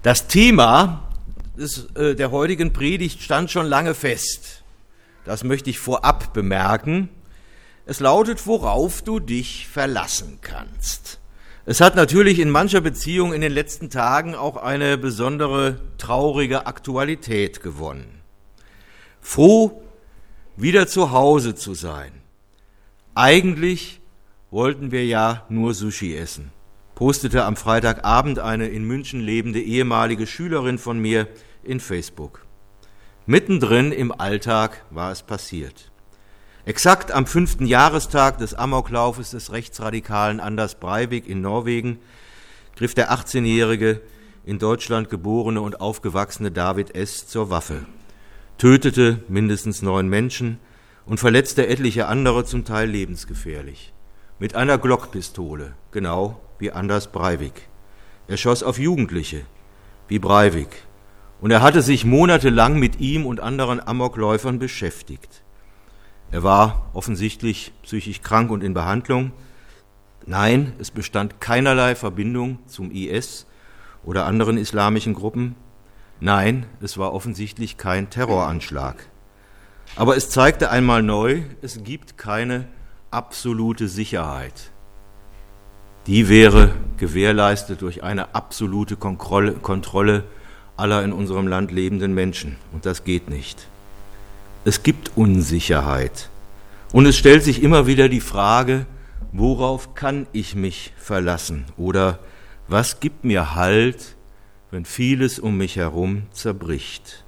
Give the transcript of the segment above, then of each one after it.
Das Thema der heutigen Predigt stand schon lange fest. Das möchte ich vorab bemerken. Es lautet, worauf du dich verlassen kannst. Es hat natürlich in mancher Beziehung in den letzten Tagen auch eine besondere traurige Aktualität gewonnen. Froh, wieder zu Hause zu sein. Eigentlich wollten wir ja nur Sushi essen, postete am Freitagabend eine in München lebende ehemalige Schülerin von mir in Facebook. Mittendrin im Alltag war es passiert. Exakt am 5. Jahrestag des Amoklaufes des Rechtsradikalen Anders Breivik in Norwegen griff der 18-jährige, in Deutschland geborene und aufgewachsene David S. zur Waffe, tötete mindestens 9 Menschen und verletzte etliche andere, zum Teil lebensgefährlich. Mit einer Glockpistole, genau wie Anders Breivik. Er schoss auf Jugendliche, wie Breivik. Und er hatte sich monatelang mit ihm und anderen Amokläufern beschäftigt. Er war offensichtlich psychisch krank und in Behandlung. Nein, es bestand keinerlei Verbindung zum IS oder anderen islamischen Gruppen. Nein, es war offensichtlich kein Terroranschlag. Aber es zeigte einmal neu, es gibt keine absolute Sicherheit. Die wäre gewährleistet durch eine absolute Kontrolle aller in unserem Land lebenden Menschen. Und das geht nicht. Es gibt Unsicherheit. Und es stellt sich immer wieder die Frage, worauf kann ich mich verlassen? Oder was gibt mir Halt, wenn vieles um mich herum zerbricht?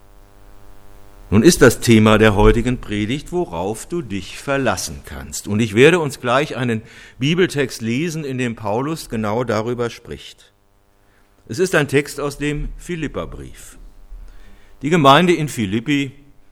Nun ist das Thema der heutigen Predigt, worauf du dich verlassen kannst. Und ich werde uns gleich einen Bibeltext lesen, in dem Paulus genau darüber spricht. Es ist ein Text aus dem Philipperbrief. Die Gemeinde in Philippi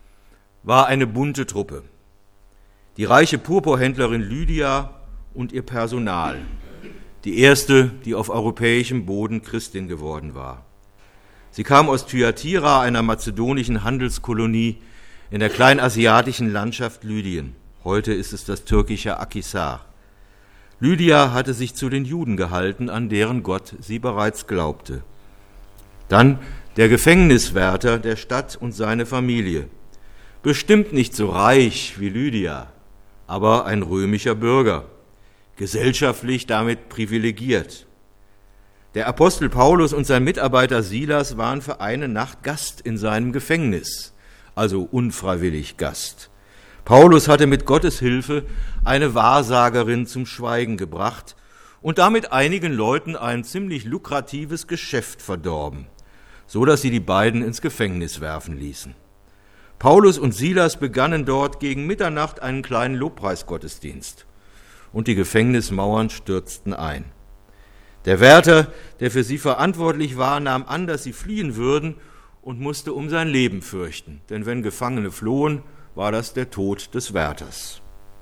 war eine bunte Truppe. Die reiche Purpurhändlerin Lydia und ihr Personal, die erste, die auf europäischem Boden Christin geworden war. Sie kam aus Thyatira, einer mazedonischen Handelskolonie in der kleinasiatischen Landschaft Lydien. Heute ist es das türkische Akhisar. Lydia hatte sich zu den Juden gehalten, an deren Gott sie bereits glaubte. Dann der Gefängniswärter der Stadt und seine Familie. Bestimmt nicht so reich wie Lydia, aber ein römischer Bürger, gesellschaftlich damit privilegiert. Der Apostel Paulus und sein Mitarbeiter Silas waren für eine Nacht Gast in seinem Gefängnis, also unfreiwillig Gast. Paulus hatte mit Gottes Hilfe eine Wahrsagerin zum Schweigen gebracht und damit einigen Leuten ein ziemlich lukratives Geschäft verdorben, so dass sie die beiden ins Gefängnis werfen ließen. Paulus und Silas begannen dort gegen Mitternacht einen kleinen Lobpreisgottesdienst und die Gefängnismauern stürzten ein. Der Wärter, der für sie verantwortlich war, nahm an, dass sie fliehen würden und musste um sein Leben fürchten, denn wenn Gefangene flohen, war das der Tod des Wärters.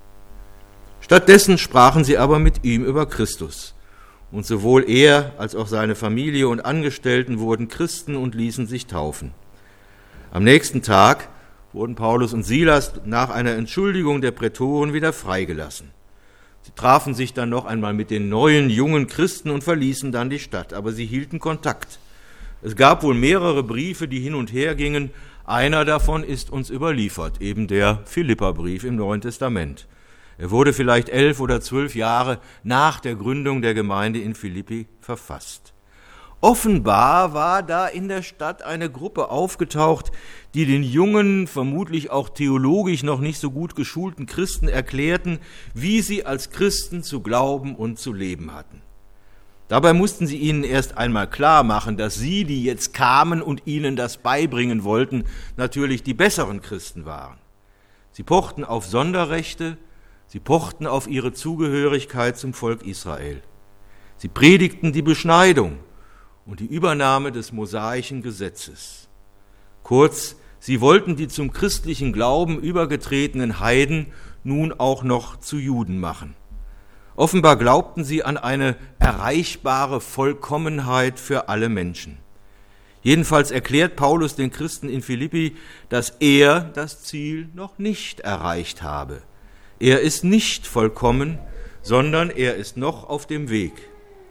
Stattdessen sprachen sie aber mit ihm über Christus, und sowohl er als auch seine Familie und Angestellten wurden Christen und ließen sich taufen. Am nächsten Tag wurden Paulus und Silas nach einer Entschuldigung der Prätoren wieder freigelassen. Sie trafen sich dann noch einmal mit den neuen, jungen Christen und verließen dann die Stadt, aber sie hielten Kontakt. Es gab wohl mehrere Briefe, die hin und her gingen. Einer davon ist uns überliefert, eben der Philipperbrief im Neuen Testament. Er wurde vielleicht 11 oder 12 Jahre nach der Gründung der Gemeinde in Philippi verfasst. Offenbar war da in der Stadt eine Gruppe aufgetaucht, die den jungen, vermutlich auch theologisch noch nicht so gut geschulten Christen erklärten, wie sie als Christen zu glauben und zu leben hatten. Dabei mussten sie ihnen erst einmal klar machen, dass sie, die jetzt kamen und ihnen das beibringen wollten, natürlich die besseren Christen waren. Sie pochten auf Sonderrechte, sie pochten auf ihre Zugehörigkeit zum Volk Israel. Sie predigten die Beschneidung und die Übernahme des mosaischen Gesetzes. Kurz, sie wollten die zum christlichen Glauben übergetretenen Heiden nun auch noch zu Juden machen. Offenbar glaubten sie an eine erreichbare Vollkommenheit für alle Menschen. Jedenfalls erklärt Paulus den Christen in Philippi, dass er das Ziel noch nicht erreicht habe. Er ist nicht vollkommen, sondern er ist noch auf dem Weg.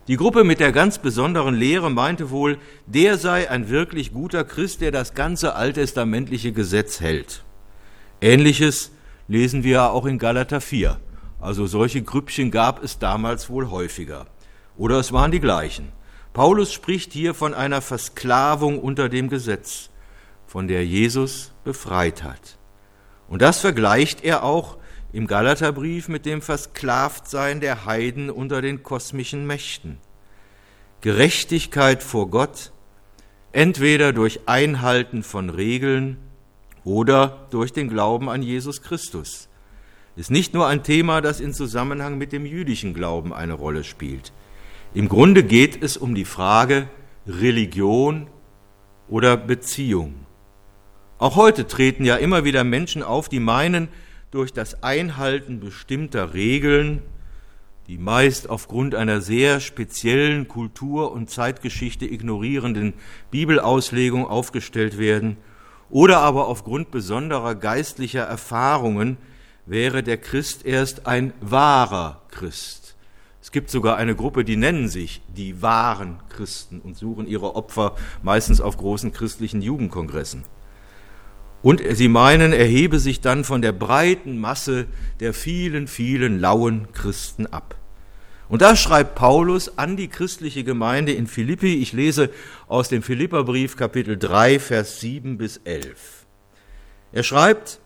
Die Gruppe mit der ganz besonderen Lehre meinte wohl, der sei ein wirklich guter Christ, der das ganze alttestamentliche Gesetz hält. Ähnliches lesen wir ja auch in Galater 4. Also solche Grüppchen gab es damals wohl häufiger. Oder es waren die gleichen. Paulus spricht hier von einer Versklavung unter dem Gesetz, von der Jesus befreit hat. Und das vergleicht er auch im Galaterbrief mit dem Versklavtsein der Heiden unter den kosmischen Mächten. Gerechtigkeit vor Gott, entweder durch Einhalten von Regeln oder durch den Glauben an Jesus Christus, ist nicht nur ein Thema, das in Zusammenhang mit dem jüdischen Glauben eine Rolle spielt. Im Grunde geht es um die Frage Religion oder Beziehung. Auch heute treten ja immer wieder Menschen auf, die meinen, durch das Einhalten bestimmter Regeln, die meist aufgrund einer sehr speziellen Kultur- und Zeitgeschichte ignorierenden Bibelauslegung aufgestellt werden, oder aber aufgrund besonderer geistlicher Erfahrungen wäre der Christ erst ein wahrer Christ. Es gibt sogar eine Gruppe, die nennen sich die wahren Christen und suchen ihre Opfer meistens auf großen christlichen Jugendkongressen. Und sie meinen, er hebe sich dann von der breiten Masse der vielen, vielen lauen Christen ab. Und da schreibt Paulus an die christliche Gemeinde in Philippi, ich lese aus dem Philipperbrief Kapitel 3, Vers 7 bis 11. Er schreibt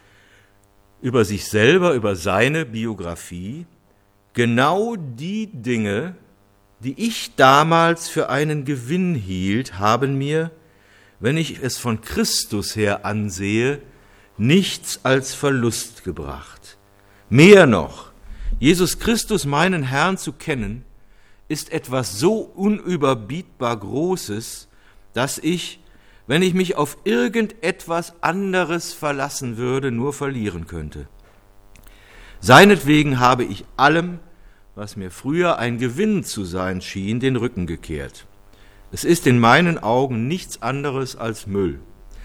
über sich selber, über seine Biografie, genau die Dinge, die ich damals für einen Gewinn hielt, haben mir, wenn ich es von Christus her ansehe, nichts als Verlust gebracht. Mehr noch, Jesus Christus, meinen Herrn, zu kennen, ist etwas so unüberbietbar Großes, dass ich, wenn ich mich auf irgendetwas anderes verlassen würde, nur verlieren könnte. Seinetwegen habe ich allem, was mir früher ein Gewinn zu sein schien, den Rücken gekehrt. Es ist in meinen Augen nichts anderes als Müll.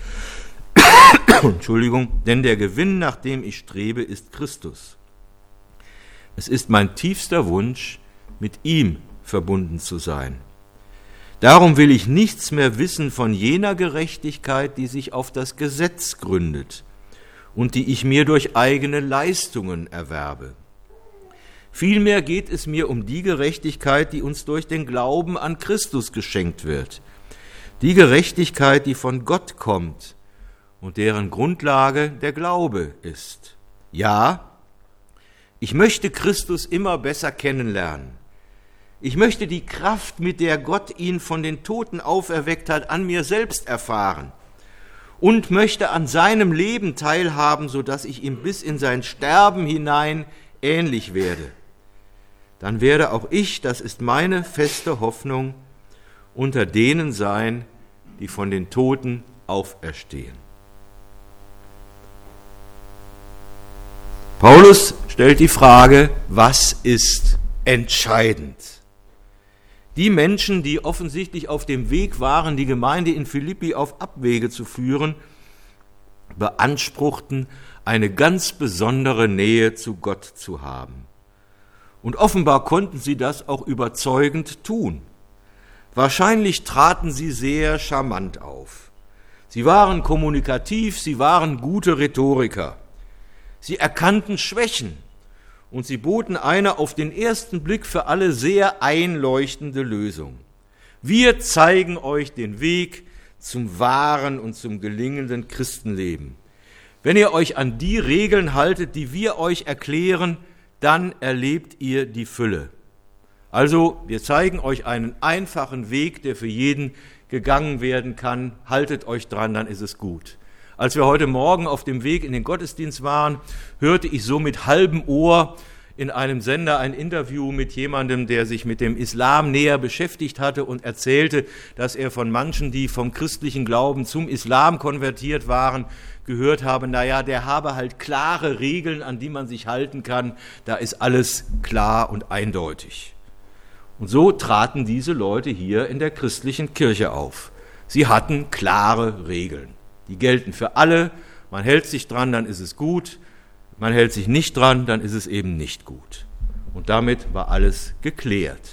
Entschuldigung, denn der Gewinn, nach dem ich strebe, ist Christus. Es ist mein tiefster Wunsch, mit ihm verbunden zu sein. Darum will ich nichts mehr wissen von jener Gerechtigkeit, die sich auf das Gesetz gründet und die ich mir durch eigene Leistungen erwerbe. Vielmehr geht es mir um die Gerechtigkeit, die uns durch den Glauben an Christus geschenkt wird. Die Gerechtigkeit, die von Gott kommt und deren Grundlage der Glaube ist. Ja, ich möchte Christus immer besser kennenlernen. Ich möchte die Kraft, mit der Gott ihn von den Toten auferweckt hat, an mir selbst erfahren und möchte an seinem Leben teilhaben, sodass ich ihm bis in sein Sterben hinein ähnlich werde. Dann werde auch ich, das ist meine feste Hoffnung, unter denen sein, die von den Toten auferstehen. Paulus stellt die Frage, was ist entscheidend? Die Menschen, die offensichtlich auf dem Weg waren, die Gemeinde in Philippi auf Abwege zu führen, beanspruchten, eine ganz besondere Nähe zu Gott zu haben. Und offenbar konnten sie das auch überzeugend tun. Wahrscheinlich traten sie sehr charmant auf. Sie waren kommunikativ, sie waren gute Rhetoriker. Sie erkannten Schwächen und sie boten eine auf den ersten Blick für alle sehr einleuchtende Lösung. Wir zeigen euch den Weg zum wahren und zum gelingenden Christenleben. Wenn ihr euch an die Regeln haltet, die wir euch erklären, dann erlebt ihr die Fülle. Also, wir zeigen euch einen einfachen Weg, der für jeden gegangen werden kann. Haltet euch dran, dann ist es gut. Als wir heute Morgen auf dem Weg in den Gottesdienst waren, hörte ich so mit halbem Ohr in einem Sender ein Interview mit jemandem, der sich mit dem Islam näher beschäftigt hatte und erzählte, dass er von manchen, die vom christlichen Glauben zum Islam konvertiert waren, gehört habe, naja, der habe halt klare Regeln, an die man sich halten kann, da ist alles klar und eindeutig. Und so traten diese Leute hier in der christlichen Kirche auf. Sie hatten klare Regeln. Die gelten für alle, man hält sich dran, dann ist es gut, man hält sich nicht dran, dann ist es eben nicht gut. Und damit war alles geklärt.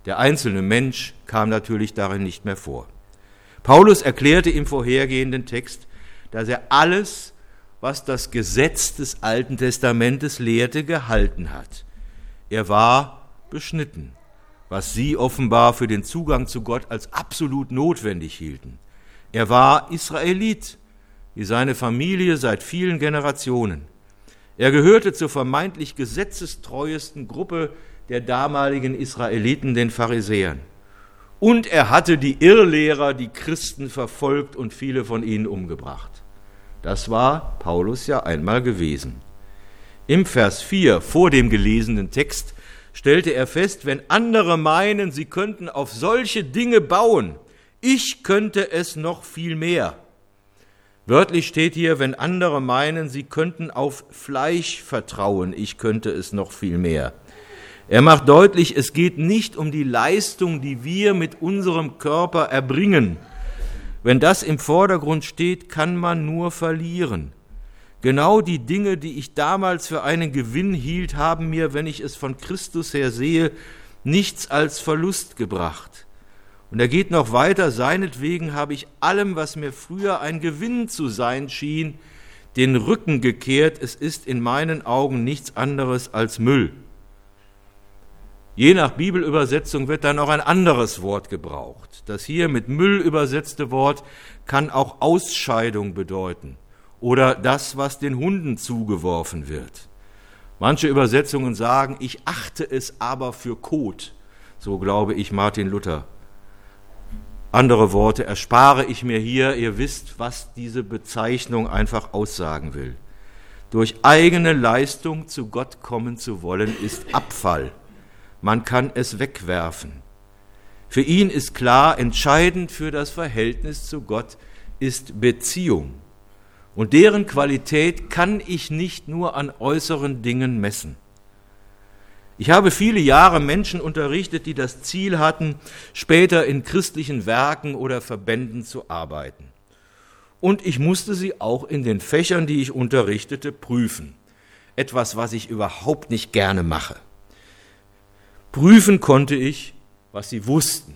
Der einzelne Mensch kam natürlich darin nicht mehr vor. Paulus erklärte im vorhergehenden Text, dass er alles, was das Gesetz des Alten Testamentes lehrte, gehalten hat. Er war beschnitten, was sie offenbar für den Zugang zu Gott als absolut notwendig hielten. Er war Israelit, wie seine Familie seit vielen Generationen. Er gehörte zur vermeintlich gesetzestreuesten Gruppe der damaligen Israeliten, den Pharisäern. Und er hatte die Irrlehrer, die Christen verfolgt und viele von ihnen umgebracht. Das war Paulus ja einmal gewesen. Im Vers 4 vor dem gelesenen Text stellte er fest, wenn andere meinen, sie könnten auf solche Dinge bauen, ich könnte es noch viel mehr. Wörtlich steht hier, wenn andere meinen, sie könnten auf Fleisch vertrauen, ich könnte es noch viel mehr. Er macht deutlich, es geht nicht um die Leistung, die wir mit unserem Körper erbringen. Wenn das im Vordergrund steht, kann man nur verlieren. Genau die Dinge, die ich damals für einen Gewinn hielt, haben mir, wenn ich es von Christus her sehe, nichts als Verlust gebracht. Und er geht noch weiter, seinetwegen habe ich allem, was mir früher ein Gewinn zu sein schien, den Rücken gekehrt, es ist in meinen Augen nichts anderes als Müll. Je nach Bibelübersetzung wird dann auch ein anderes Wort gebraucht. Das hier mit Müll übersetzte Wort kann auch Ausscheidung bedeuten oder das, was den Hunden zugeworfen wird. Manche Übersetzungen sagen, ich achte es aber für Kot, so glaube ich Martin Luther. Andere Worte erspare ich mir hier, ihr wisst, was diese Bezeichnung einfach aussagen will. Durch eigene Leistung zu Gott kommen zu wollen, ist Abfall. Man kann es wegwerfen. Für ihn ist klar, entscheidend für das Verhältnis zu Gott ist Beziehung. Und deren Qualität kann ich nicht nur an äußeren Dingen messen. Ich habe viele Jahre Menschen unterrichtet, die das Ziel hatten, später in christlichen Werken oder Verbänden zu arbeiten. Und ich musste sie auch in den Fächern, die ich unterrichtete, prüfen. Etwas, was ich überhaupt nicht gerne mache. Prüfen konnte ich, was sie wussten.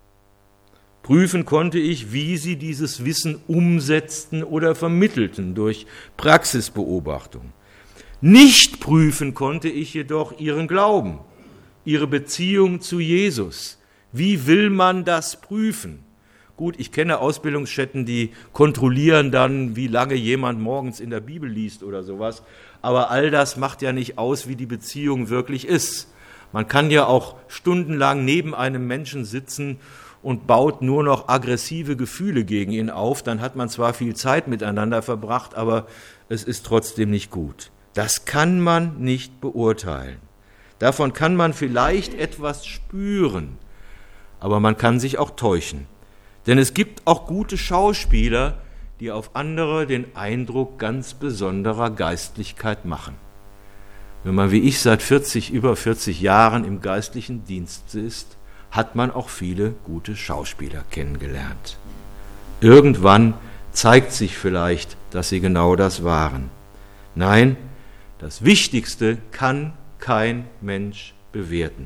Prüfen konnte ich, wie sie dieses Wissen umsetzten oder vermittelten durch Praxisbeobachtung. Nicht prüfen konnte ich jedoch ihren Glauben, ihre Beziehung zu Jesus. Wie will man das prüfen? Gut, ich kenne Ausbildungsstätten, die kontrollieren dann, wie lange jemand morgens in der Bibel liest oder sowas. Aber all das macht ja nicht aus, wie die Beziehung wirklich ist. Man kann ja auch stundenlang neben einem Menschen sitzen und baut nur noch aggressive Gefühle gegen ihn auf. Dann hat man zwar viel Zeit miteinander verbracht, aber es ist trotzdem nicht gut. Das kann man nicht beurteilen. Davon kann man vielleicht etwas spüren, aber man kann sich auch täuschen. Denn es gibt auch gute Schauspieler, die auf andere den Eindruck ganz besonderer Geistlichkeit machen. Wenn man wie ich seit über 40 Jahren im geistlichen Dienst ist, hat man auch viele gute Schauspieler kennengelernt. Irgendwann zeigt sich vielleicht, dass sie genau das waren. Nein, das Wichtigste kann kein Mensch bewerten.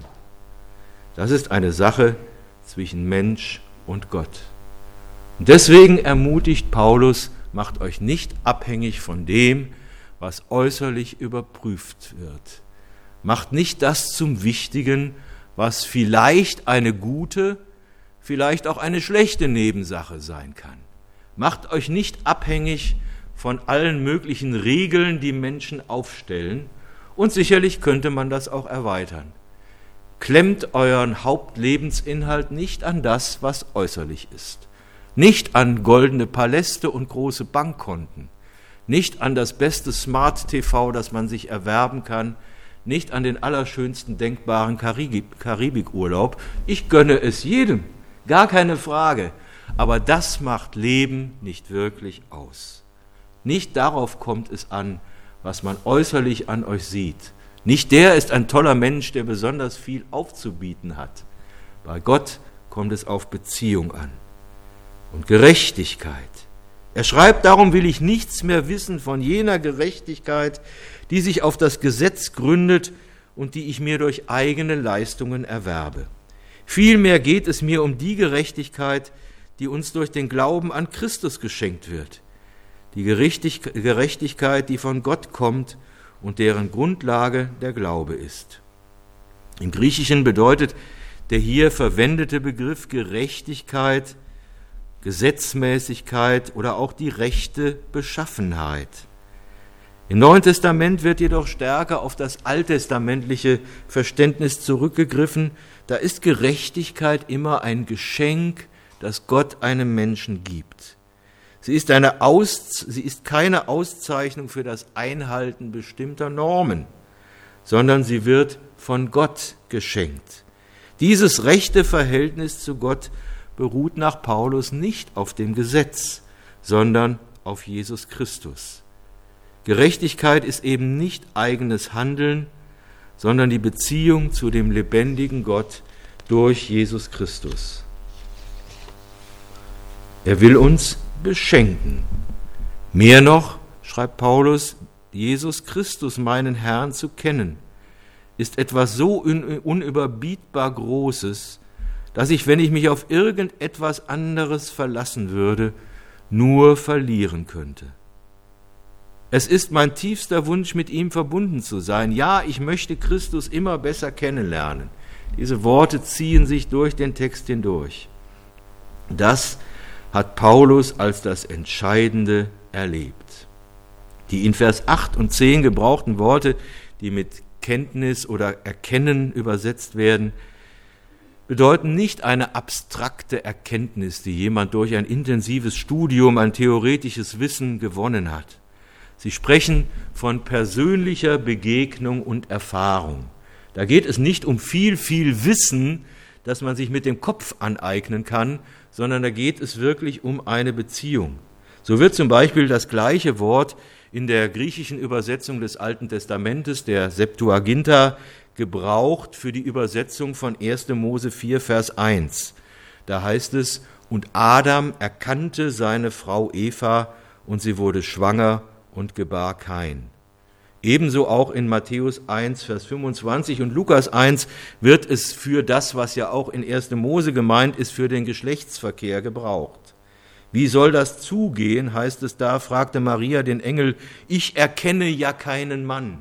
Das ist eine Sache zwischen Mensch und Gott. Und deswegen ermutigt Paulus, macht euch nicht abhängig von dem, was äußerlich überprüft wird. Macht nicht das zum Wichtigen, was vielleicht eine gute, vielleicht auch eine schlechte Nebensache sein kann. Macht euch nicht abhängig von allen möglichen Regeln, die Menschen aufstellen, und sicherlich könnte man das auch erweitern. Klemmt euren Hauptlebensinhalt nicht an das, was äußerlich ist. Nicht an goldene Paläste und große Bankkonten. Nicht an das beste Smart-TV, das man sich erwerben kann. Nicht an den allerschönsten denkbaren Karibikurlaub. Ich gönne es jedem, gar keine Frage. Aber das macht Leben nicht wirklich aus. Nicht darauf kommt es an, was man äußerlich an euch sieht. Nicht der ist ein toller Mensch, der besonders viel aufzubieten hat. Bei Gott kommt es auf Beziehung an. Und Gerechtigkeit. Er schreibt, darum will ich nichts mehr wissen von jener Gerechtigkeit, die sich auf das Gesetz gründet und die ich mir durch eigene Leistungen erwerbe. Vielmehr geht es mir um die Gerechtigkeit, die uns durch den Glauben an Christus geschenkt wird. Die Gerechtigkeit, die von Gott kommt und deren Grundlage der Glaube ist. Im Griechischen bedeutet der hier verwendete Begriff Gerechtigkeit, Gesetzmäßigkeit oder auch die rechte Beschaffenheit. Im Neuen Testament wird jedoch stärker auf das alttestamentliche Verständnis zurückgegriffen. Da ist Gerechtigkeit immer ein Geschenk, das Gott einem Menschen gibt. Sie ist keine Auszeichnung für das Einhalten bestimmter Normen, sondern sie wird von Gott geschenkt. Dieses rechte Verhältnis zu Gott beruht nach Paulus nicht auf dem Gesetz, sondern auf Jesus Christus. Gerechtigkeit ist eben nicht eigenes Handeln, sondern die Beziehung zu dem lebendigen Gott durch Jesus Christus. Er will uns beschenken. Mehr noch, schreibt Paulus, Jesus Christus, meinen Herrn, zu kennen, ist etwas so unüberbietbar Großes, dass ich, wenn ich mich auf irgendetwas anderes verlassen würde, nur verlieren könnte. Es ist mein tiefster Wunsch, mit ihm verbunden zu sein. Ja, ich möchte Christus immer besser kennenlernen. Diese Worte ziehen sich durch den Text hindurch. Das hat Paulus als das Entscheidende erlebt. Die in Vers 8 und 10 gebrauchten Worte, die mit Kenntnis oder Erkennen übersetzt werden, bedeuten nicht eine abstrakte Erkenntnis, die jemand durch ein intensives Studium, ein theoretisches Wissen gewonnen hat. Sie sprechen von persönlicher Begegnung und Erfahrung. Da geht es nicht um viel Wissen, das man sich mit dem Kopf aneignen kann, sondern da geht es wirklich um eine Beziehung. So wird zum Beispiel das gleiche Wort in der griechischen Übersetzung des Alten Testamentes, der Septuaginta, gebraucht für die Übersetzung von 1. Mose 4, Vers 1. Da heißt es, und Adam erkannte seine Frau Eva, und sie wurde schwanger und gebar Kain. Ebenso auch in Matthäus 1, Vers 25 und Lukas 1 wird es für das, was ja auch in 1. Mose gemeint ist, für den Geschlechtsverkehr gebraucht. Wie soll das zugehen, heißt es da, fragte Maria den Engel, ich erkenne ja keinen Mann.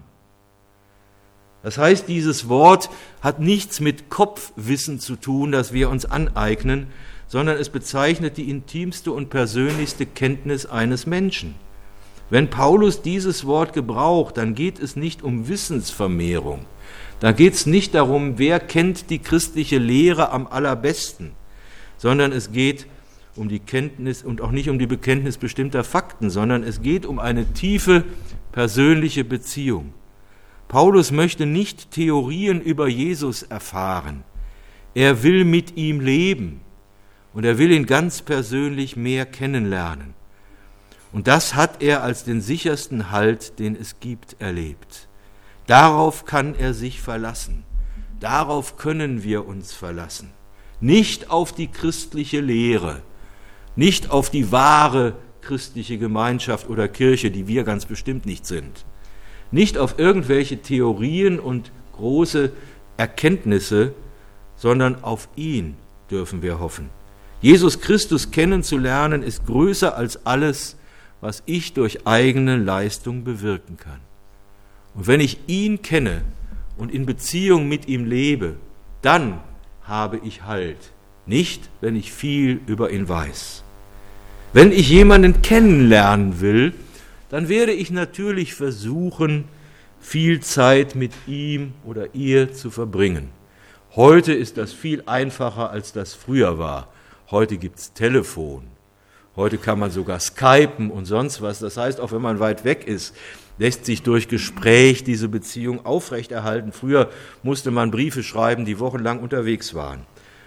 Das heißt, dieses Wort hat nichts mit Kopfwissen zu tun, das wir uns aneignen, sondern es bezeichnet die intimste und persönlichste Kenntnis eines Menschen. Wenn Paulus dieses Wort gebraucht, dann geht es nicht um Wissensvermehrung. Da geht es nicht darum, wer kennt die christliche Lehre am allerbesten, sondern es geht um die Kenntnis und auch nicht um die Bekenntnis bestimmter Fakten, sondern es geht um eine tiefe persönliche Beziehung. Paulus möchte nicht Theorien über Jesus erfahren. Er will mit ihm leben und er will ihn ganz persönlich mehr kennenlernen. Und das hat er als den sichersten Halt, den es gibt, erlebt. Darauf kann er sich verlassen. Darauf können wir uns verlassen. Nicht auf die christliche Lehre, nicht auf die wahre christliche Gemeinschaft oder Kirche, die wir ganz bestimmt nicht sind. Nicht auf irgendwelche Theorien und große Erkenntnisse, sondern auf ihn dürfen wir hoffen. Jesus Christus kennenzulernen ist größer als alles, was ich durch eigene Leistung bewirken kann. Und wenn ich ihn kenne und in Beziehung mit ihm lebe, dann habe ich Halt, nicht wenn ich viel über ihn weiß. Wenn ich jemanden kennenlernen will, dann werde ich natürlich versuchen, viel Zeit mit ihm oder ihr zu verbringen. Heute ist das viel einfacher, als das früher war. Heute gibt es Telefon. Heute kann man sogar skypen und sonst was. Das heißt, auch wenn man weit weg ist, lässt sich durch Gespräch diese Beziehung aufrechterhalten. Früher musste man Briefe schreiben, die wochenlang unterwegs waren.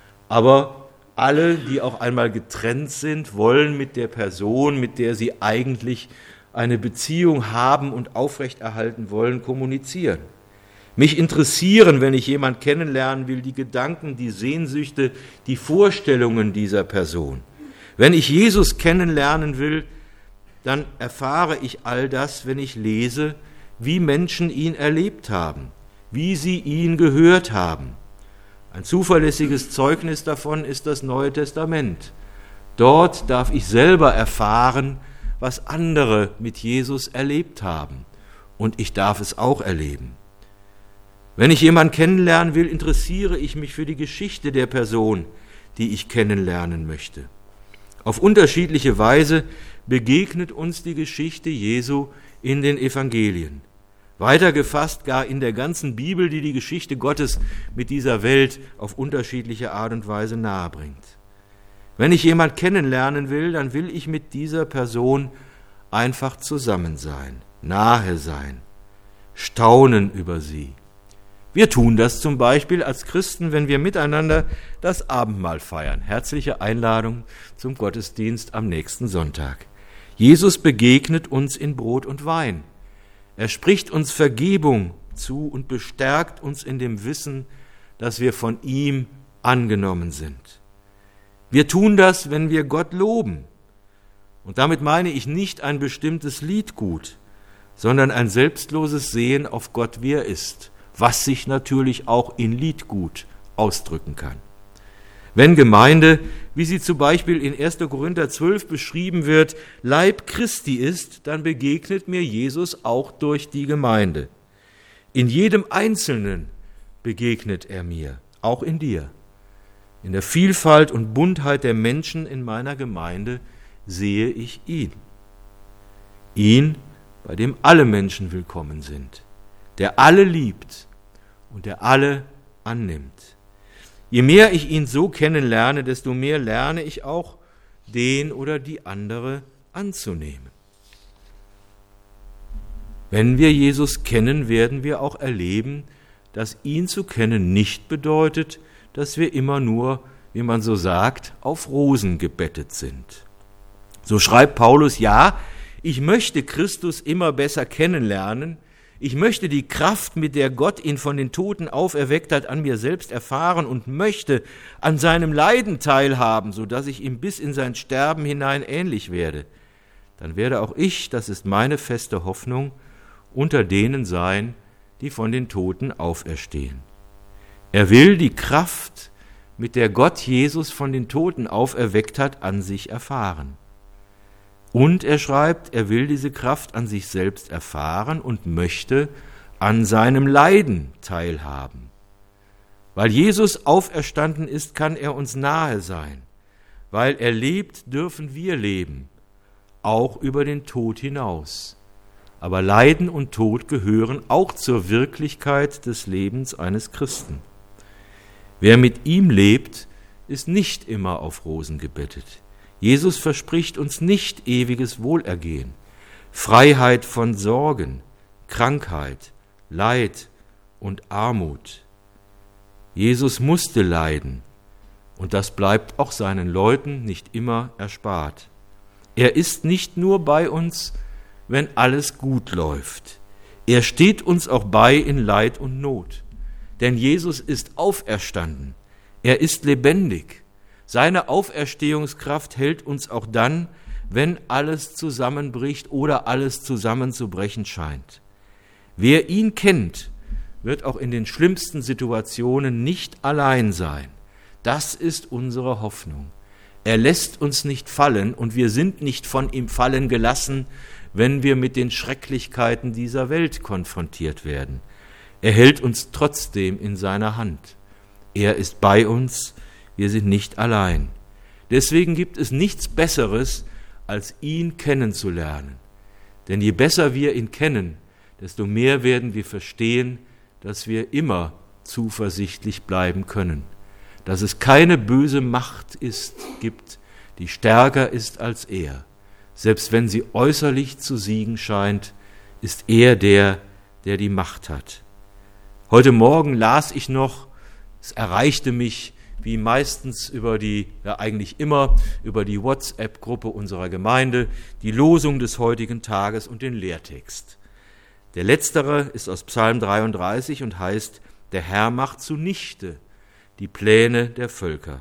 Aber alle, die auch einmal getrennt sind, wollen mit der Person, mit der sie eigentlich eine Beziehung haben und aufrechterhalten wollen, kommunizieren. Mich interessieren, wenn ich jemanden kennenlernen will, die Gedanken, die Sehnsüchte, die Vorstellungen dieser Person. Wenn ich Jesus kennenlernen will, dann erfahre ich all das, wenn ich lese, wie Menschen ihn erlebt haben, wie sie ihn gehört haben. Ein zuverlässiges Zeugnis davon ist das Neue Testament. Dort darf ich selber erfahren, was andere mit Jesus erlebt haben. Und ich darf es auch erleben. Wenn ich jemanden kennenlernen will, interessiere ich mich für die Geschichte der Person, die ich kennenlernen möchte. Auf unterschiedliche Weise begegnet uns die Geschichte Jesu in den Evangelien. Weiter gefasst gar in der ganzen Bibel, die die Geschichte Gottes mit dieser Welt auf unterschiedliche Art und Weise nahebringt. Wenn ich jemanden kennenlernen will, dann will ich mit dieser Person einfach zusammen sein, nahe sein, staunen über sie. Wir tun das zum Beispiel als Christen, wenn wir miteinander das Abendmahl feiern. Herzliche Einladung zum Gottesdienst am nächsten Sonntag. Jesus begegnet uns in Brot und Wein. Er spricht uns Vergebung zu und bestärkt uns in dem Wissen, dass wir von ihm angenommen sind. Wir tun das, wenn wir Gott loben. Und damit meine ich nicht ein bestimmtes Liedgut, sondern ein selbstloses Sehen auf Gott, wie er ist, was sich natürlich auch in Liedgut ausdrücken kann. Wenn Gemeinde, wie sie zum Beispiel in 1. Korinther 12 beschrieben wird, Leib Christi ist, dann begegnet mir Jesus auch durch die Gemeinde. In jedem Einzelnen begegnet er mir, auch in dir. In der Vielfalt und Buntheit der Menschen in meiner Gemeinde sehe ich ihn. Ihn, bei dem alle Menschen willkommen sind, der alle liebt und der alle annimmt. Je mehr ich ihn so kennenlerne, desto mehr lerne ich auch, den oder die andere anzunehmen. Wenn wir Jesus kennen, werden wir auch erleben, dass ihn zu kennen nicht bedeutet, dass wir immer nur, wie man so sagt, auf Rosen gebettet sind. So schreibt Paulus, ja, ich möchte Christus immer besser kennenlernen, ich möchte die Kraft, mit der Gott ihn von den Toten auferweckt hat, an mir selbst erfahren und möchte an seinem Leiden teilhaben, sodass ich ihm bis in sein Sterben hinein ähnlich werde. Dann werde auch ich, das ist meine feste Hoffnung, unter denen sein, die von den Toten auferstehen. Er will die Kraft, mit der Gott Jesus von den Toten auferweckt hat, an sich erfahren. Und er schreibt, er will diese Kraft an sich selbst erfahren und möchte an seinem Leiden teilhaben. Weil Jesus auferstanden ist, kann er uns nahe sein. Weil er lebt, dürfen wir leben, auch über den Tod hinaus. Aber Leiden und Tod gehören auch zur Wirklichkeit des Lebens eines Christen. Wer mit ihm lebt, ist nicht immer auf Rosen gebettet. Jesus verspricht uns nicht ewiges Wohlergehen, Freiheit von Sorgen, Krankheit, Leid und Armut. Jesus musste leiden, und das bleibt auch seinen Leuten nicht immer erspart. Er ist nicht nur bei uns, wenn alles gut läuft. Er steht uns auch bei in Leid und Not. Denn Jesus ist auferstanden. Er ist lebendig. Seine Auferstehungskraft hält uns auch dann, wenn alles zusammenbricht oder alles zusammenzubrechen scheint. Wer ihn kennt, wird auch in den schlimmsten Situationen nicht allein sein. Das ist unsere Hoffnung. Er lässt uns nicht fallen und wir sind nicht von ihm fallen gelassen, wenn wir mit den Schrecklichkeiten dieser Welt konfrontiert werden. Er hält uns trotzdem in seiner Hand. Er ist bei uns, wir sind nicht allein. Deswegen gibt es nichts Besseres, als ihn kennenzulernen. Denn je besser wir ihn kennen, desto mehr werden wir verstehen, dass wir immer zuversichtlich bleiben können. Dass es keine böse Macht gibt, die stärker ist als er. Selbst wenn sie äußerlich zu siegen scheint, ist er der die Macht hat. Heute Morgen las ich noch, es erreichte mich, wie meistens eigentlich immer über die WhatsApp-Gruppe unserer Gemeinde, die Losung des heutigen Tages und den Lehrtext. Der letztere ist aus Psalm 33 und heißt, der Herr macht zunichte die Pläne der Völker.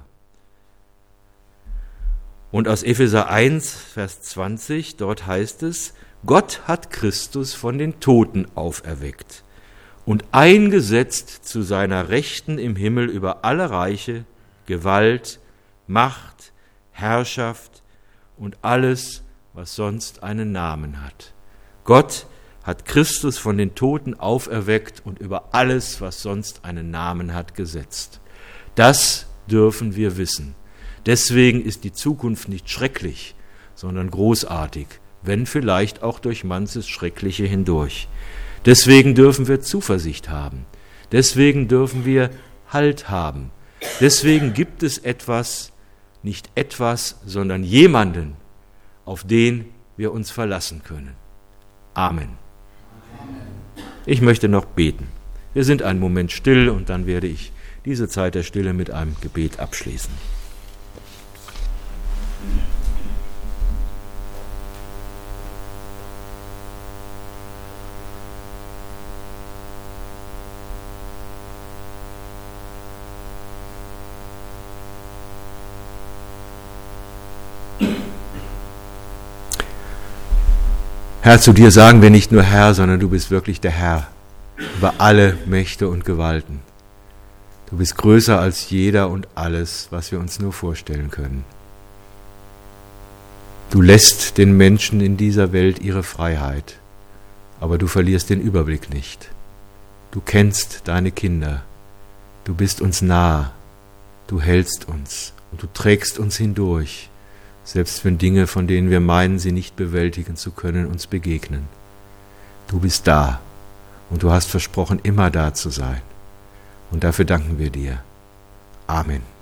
Und aus Epheser 1, Vers 20, dort heißt es, Gott hat Christus von den Toten auferweckt und eingesetzt zu seiner Rechten im Himmel über alle Reiche, Gewalt, Macht, Herrschaft und alles, was sonst einen Namen hat. Gott hat Christus von den Toten auferweckt und über alles, was sonst einen Namen hat, gesetzt. Das dürfen wir wissen. Deswegen ist die Zukunft nicht schrecklich, sondern großartig, wenn vielleicht auch durch manches Schreckliche hindurch. Deswegen dürfen wir Zuversicht haben. Deswegen dürfen wir Halt haben. Deswegen gibt es etwas, nicht etwas, sondern jemanden, auf den wir uns verlassen können. Amen. Ich möchte noch beten. Wir sind einen Moment still und dann werde ich diese Zeit der Stille mit einem Gebet abschließen. Herr, zu dir sagen wir nicht nur Herr, sondern du bist wirklich der Herr über alle Mächte und Gewalten. Du bist größer als jeder und alles, was wir uns nur vorstellen können. Du lässt den Menschen in dieser Welt ihre Freiheit, aber du verlierst den Überblick nicht. Du kennst deine Kinder, du bist uns nah, du hältst uns und du trägst uns hindurch, selbst wenn Dinge, von denen wir meinen, sie nicht bewältigen zu können, uns begegnen. Du bist da und du hast versprochen, immer da zu sein. Und dafür danken wir dir. Amen.